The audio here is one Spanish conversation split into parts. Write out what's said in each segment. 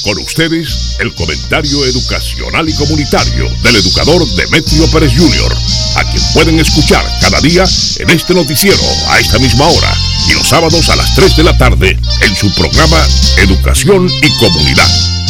Con ustedes, el comentario educacional y comunitario del educador Demetrio Pérez Jr., a quien pueden escuchar cada día en este noticiero a esta misma hora y los sábados a las 3 de la tarde en su programa Educación y Comunidad.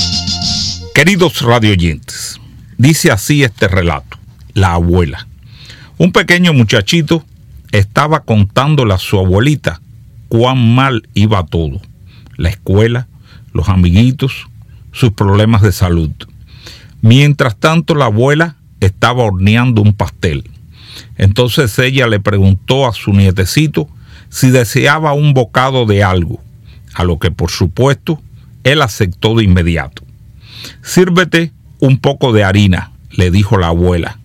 Queridos radioyentes, dice así este relato: la abuela. Un pequeño muchachito estaba contándole a su abuelita cuán mal iba todo: la escuela, los amiguitos, sus problemas de salud. Mientras tanto, la abuela estaba horneando un pastel. Entonces ella le preguntó a su nietecito si deseaba un bocado de algo, a lo que por supuesto él aceptó de inmediato. «Sírvete un poco de harina», le dijo la abuela.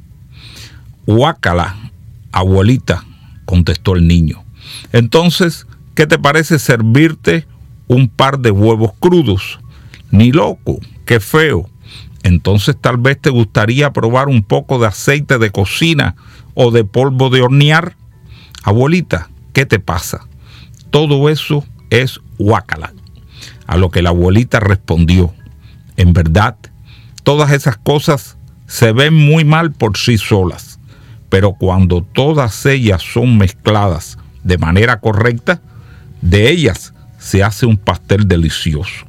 «Guácala, abuelita», contestó el niño. «Entonces, ¿qué te parece servirte un par de huevos crudos?» «Ni loco, qué feo». «Entonces tal vez te gustaría probar un poco de aceite de cocina o de polvo de hornear». «Abuelita, ¿qué te pasa? Todo eso es guácala». A lo que la abuelita respondió: «En verdad, todas esas cosas se ven muy mal por sí solas, pero cuando todas ellas son mezcladas de manera correcta, de ellas se hace un pastel delicioso».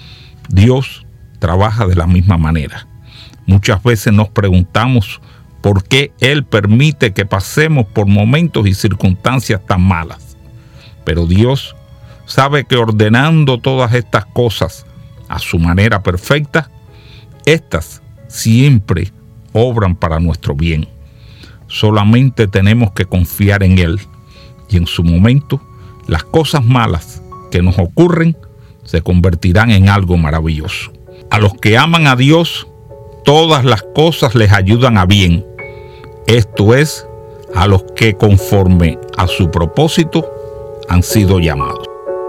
Dios trabaja de la misma manera. Muchas veces nos preguntamos por qué Él permite que pasemos por momentos y circunstancias tan malas. Pero Dios sabe que ordenando todas estas cosas a su manera perfecta, estas siempre obran para nuestro bien. Solamente tenemos que confiar en Él, y en su momento las cosas malas que nos ocurren se convertirán en algo maravilloso. A los que aman a Dios, todas las cosas les ayudan a bien. Esto es, a los que conforme a su propósito han sido llamados.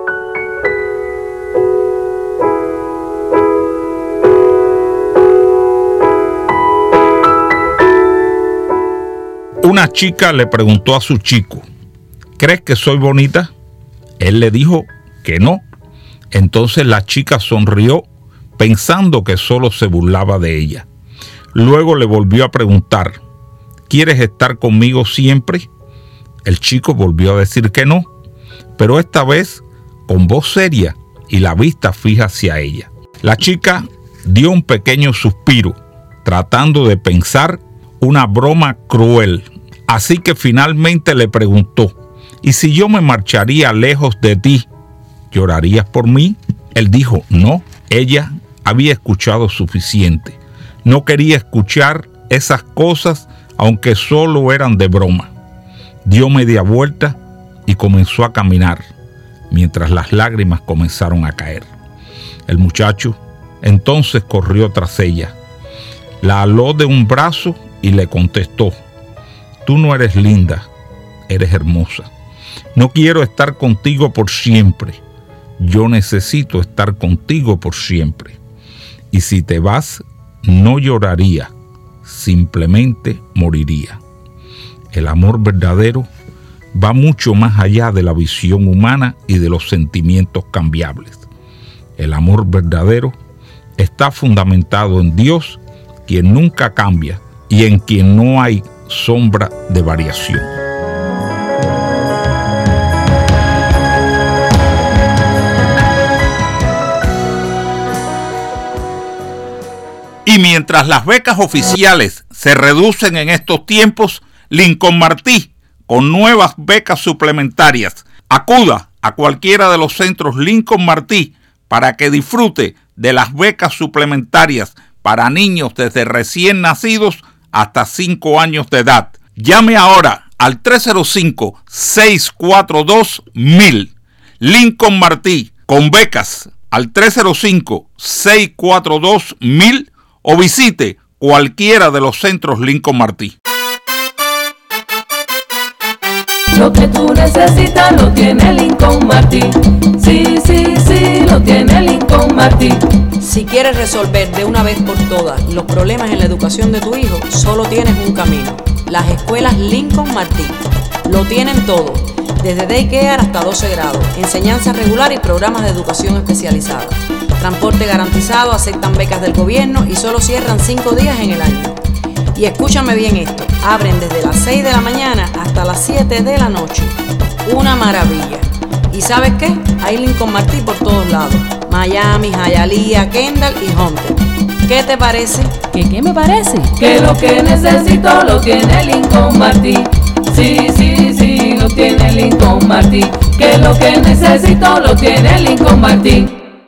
Una chica le preguntó a su chico: ¿crees que soy bonita? Él le dijo que no. Entonces la chica sonrió pensando que solo se burlaba de ella. Luego le volvió a preguntar: ¿quieres estar conmigo siempre? El chico volvió a decir que no, pero esta vez con voz seria y la vista fija hacia ella. La chica dio un pequeño suspiro, tratando de pensar una broma cruel. Así que finalmente le preguntó: ¿y si yo me marcharía lejos de ti, llorarías por mí? Él dijo: no. Ella había escuchado suficiente. No quería escuchar esas cosas, aunque solo eran de broma. Dio media vuelta y comenzó a caminar, mientras las lágrimas comenzaron a caer. El muchacho entonces corrió tras ella, la aló de un brazo y le contestó: tú no eres linda, eres hermosa. No quiero estar contigo por siempre. Yo necesito estar contigo por siempre. Y si te vas, no lloraría, simplemente moriría. El amor verdadero va mucho más allá de la visión humana y de los sentimientos cambiables. El amor verdadero está fundamentado en Dios, quien nunca cambia y en quien no hay sombra de variación. Y mientras las becas oficiales se reducen en estos tiempos, Lincoln Martí, con nuevas becas suplementarias, acuda a cualquiera de los centros Lincoln Martí para que disfrute de las becas suplementarias para niños desde recién nacidos hasta 5 años de edad. Llame ahora al 305-642-1000. Lincoln Martí, con becas, al 305-642-1000 o visite cualquiera de los centros Lincoln Martí. Lo que tú necesitas lo tiene Lincoln Martí. Sí, sí, sí, lo tiene Lincoln Martí. Si quieres resolver de una vez por todas los problemas en la educación de tu hijo, solo tienes un camino: las escuelas Lincoln Martí. Lo tienen todo, desde daycare hasta 12 grados, enseñanza regular y programas de educación especializada. Transporte garantizado, aceptan becas del gobierno y solo cierran 5 días en el año. Y escúchame bien esto, abren desde las 6 de la mañana hasta las 7 de la noche. Una maravilla. ¿Y sabes qué? Hay Lincoln Martí por todos lados. Miami, Hialeah, Kendall y Hunter. ¿Qué te parece? ¿Qué me parece? Que lo que necesito lo tiene Lincoln Martí. Sí, sí, sí, lo tiene Lincoln Martí. Que lo que necesito lo tiene Lincoln Martí.